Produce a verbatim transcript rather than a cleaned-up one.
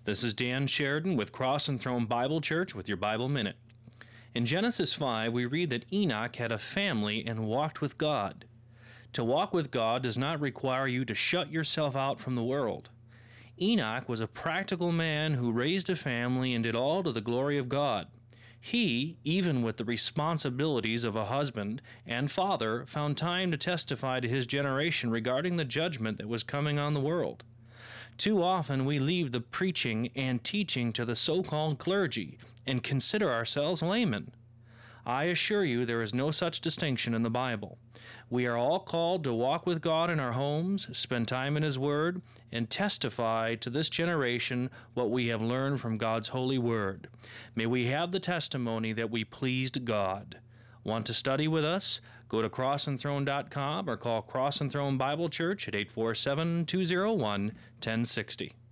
This is Dan Sheridan with Cross and Throne Bible Church with your Bible Minute. In Genesis five, we read that Enoch had a family and walked with God. To walk with God does not require you to shut yourself out from the world. Enoch was a practical man who raised a family and did all to the glory of God. He, even with the responsibilities of a husband and father, found time to testify to his generation regarding the judgment that was coming on the world. Too often we leave the preaching and teaching to the so-called clergy and consider ourselves laymen. I assure you there is no such distinction in the Bible. We are all called to walk with God in our homes, spend time in His Word, and testify to this generation what we have learned from God's holy Word. May we have the testimony that we pleased God. Want to study with us? Go to cross and throne dot com or call Cross and Throne Bible Church at eight four seven, two oh one, one oh six oh.